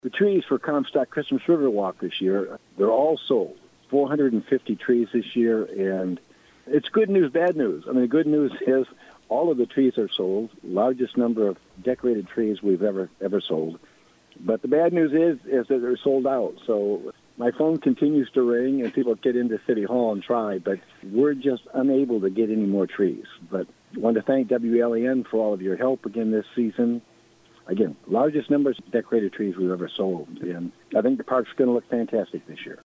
The trees for Comstock Christmas River Walk this year, they're all sold. 450 trees this year, and it's good news, bad news. I mean, the good news is all of the trees are sold, largest number of decorated trees we've ever sold. But the bad news is that they're sold out. So my phone continues to ring, and people get into City Hall and try, but we're just unable to get any more trees. But I want to thank WLAN for all of your help again this season. Again, largest numbers of decorated trees we've ever sold, and I think the park's going to look fantastic this year.